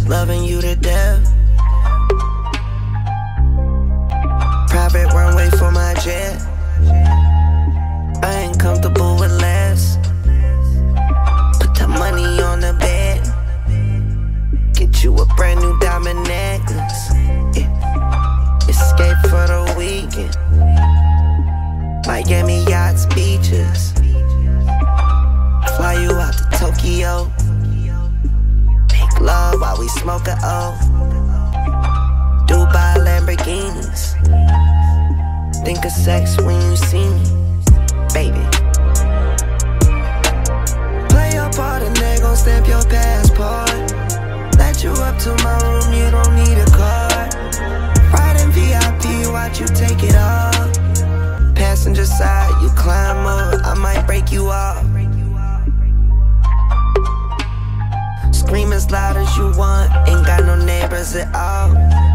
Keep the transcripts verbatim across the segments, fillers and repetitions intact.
loving you to death. Private runway for my jet. I ain't comfortable with less. Put the money on the bed. Get you a brand new diamond necklace. Yeah. Escape for the weekend. Miami yachts, beaches. Fly you out to Tokyo. Make love while we smoke a O. Dubai Lamborghinis. Think of sex when you see me, baby. Play your part and they gon' stamp your passport. Let you up to my room, you don't need a card. Ride in V I P, watch you take it off. Passenger side, you climb up, I might break you off. Scream as loud as you want, ain't got no neighbors at all.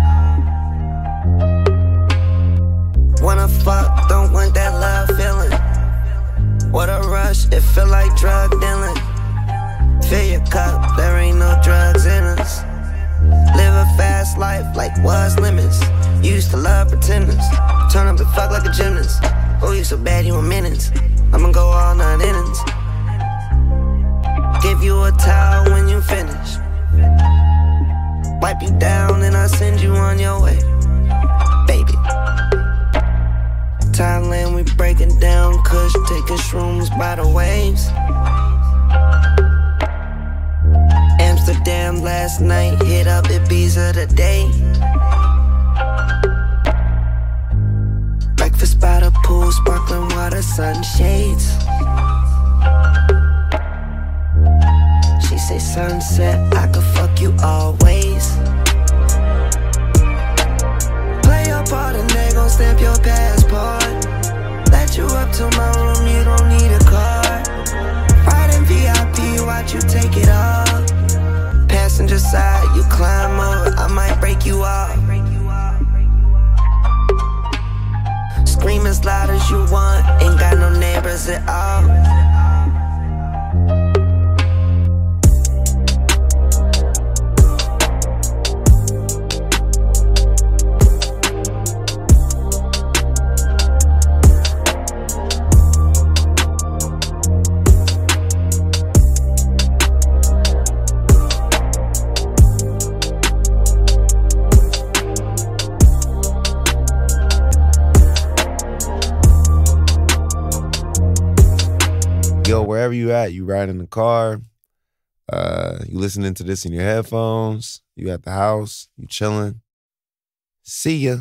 Wanna fuck, don't want that love feeling. What a rush, it feel like drug dealing. Fill your cup, there ain't no drugs in us. Live a fast life like what's limits. You used to love pretenders. Turn up and fuck like a gymnast. Oh, you so bad you in minutes. I'ma go all nine innings. Give you a towel when you finish. Wipe you down and I'll send you on your way, baby. Thailand, we breaking down Kush, taking shrooms by the waves. Amsterdam last night, hit up Ibiza today. Breakfast by the pool, sparkling water, sunshades. She say sunset, I could fuck you always. Play your part and they gon' stamp your passport. Let you up to my room, you don't need a card. Ride in V I P, watch you take it off. Passenger side, you climb up, I might break you off. Scream as loud as you want, ain't got no neighbors at all. Yo, wherever you at, you ride in the car, uh, you listening to this in your headphones, you at the house, you chilling. See ya.